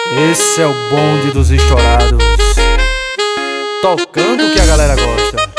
Esse é o bonde dos estourados, tocando o que a galera gosta.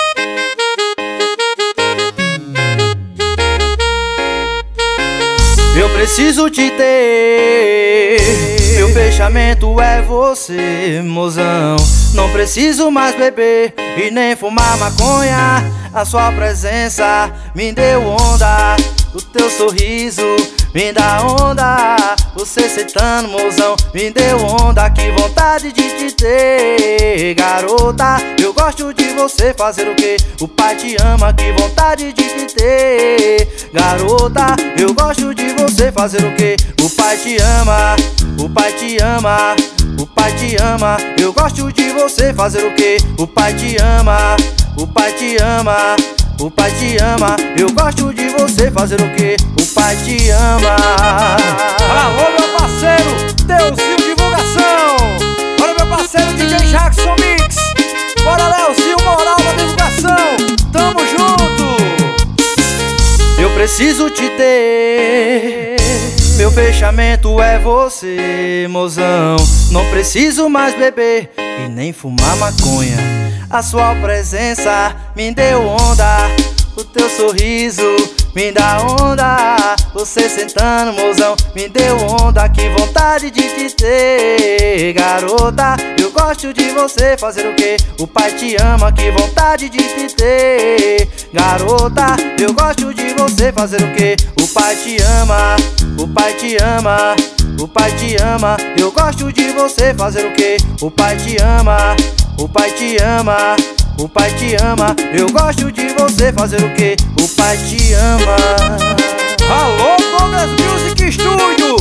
Eu preciso te ter, meu fechamento é você, mozão. Não preciso mais beber e nem fumar maconha. A sua presença me deu onda, o teu sorriso me dá onda. Você sentando, mozão, me deu onda. Que vontade de te ter, garota. Eu gosto de você, fazer o que? O pai te ama. Que vontade de te ter, garota. Eu gosto de você, fazer o que? O pai te ama, o pai te ama, o pai te ama. Eu gosto de você, fazer o que? O pai te ama, o pai te ama, o pai te ama. Eu gosto de você, fazer o que? O pai te ama. Alô, meu parceiro, Leozinho Divulgação. Bora, meu parceiro DJ Jackson Mix. Bora, Leozinho, moral da divulgação. Tamo junto. Eu preciso te ter, meu fechamento é você, mozão. Não preciso mais beber e nem fumar maconha. A sua presença me deu onda, o teu sorriso me dá onda. Você sentando, mozão, me deu onda. Que vontade de te ter, garota. Eu gosto de você, fazer o que? O pai te ama. Que vontade de te ter, garota. Eu gosto de você, fazer o que? O pai te ama, o pai te ama, o pai te ama. Eu gosto de você, fazer o que? O pai te ama, o pai te ama, o pai te ama. Eu gosto de você, fazer o que? O pai te ama. Alô, Douglas Music Studio.